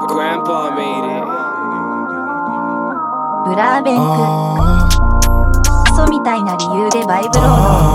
Grandpa made it. ブラーベンククソみたいな理由でバイブロー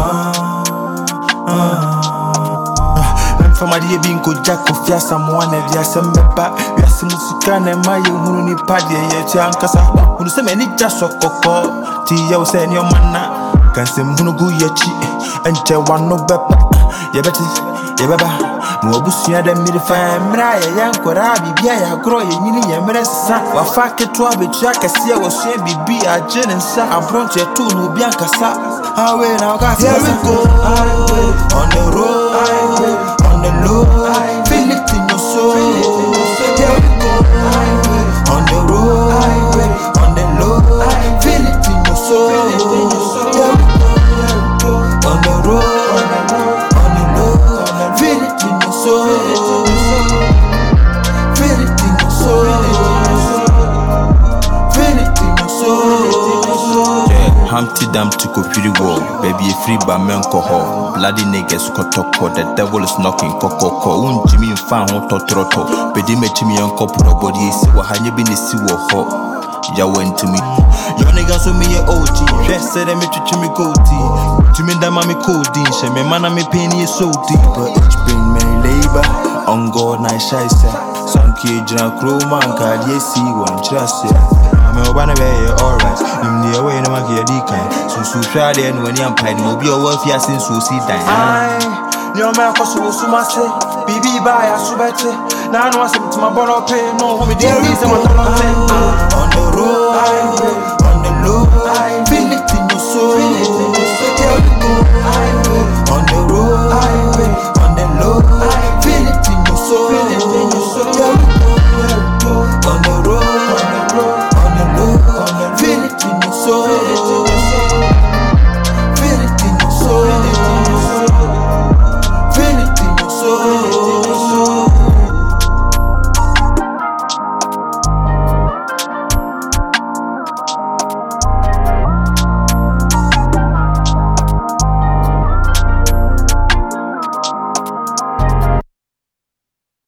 From my dear being good jack of Yas, someone at Yasamba, Yasimusikan and my Huni Paddy, Yankasa, who say many just so coco, Tia say your manna, can say Munugu Yachi, and Chawan no Beppa, Yabati, Yababa, Mobusia, the midfire, Mraya, Yankorabi, Bia, Groy, Nini, Yamresa, Wafaka Trabi, Jack, I see I was saying, be a gen and sa, I brought your two no Bianca sa. How we now got here we go on the road. On the low, feel it in your soul. Here we go on the road, on the low, feel it in your soul. Here we go on the road, on the low, feel it in your soul. Feel it in your soul. Feel it in your soul. Humpty Dumpty go pretty well. Baby, a free by men coho. Bloody niggas kotoko. The devil is knocking kokoko. Jimmy and fan hon totroto. Bedime Jimmy and copro body. See what have you been to see what hot. Ya went to me. Your niggas with me a OG. Dress said them to Jimmy Goatee. Jimmy da mommy codeine. She me man and me penny is so deep. But it's been many labor. On God, nice shy set. Some kid, John Crow man, card, yes, see one just yet. I'm a one away, alright. In the way, no one get decline. So try then when you're playing, will be a worth ya since we see that. Your man was so much. BB by a subete. Now I want to my bottle pay. No, we didn't reason what I'm saying. On the road, on the low, feel it in your soul. On the road.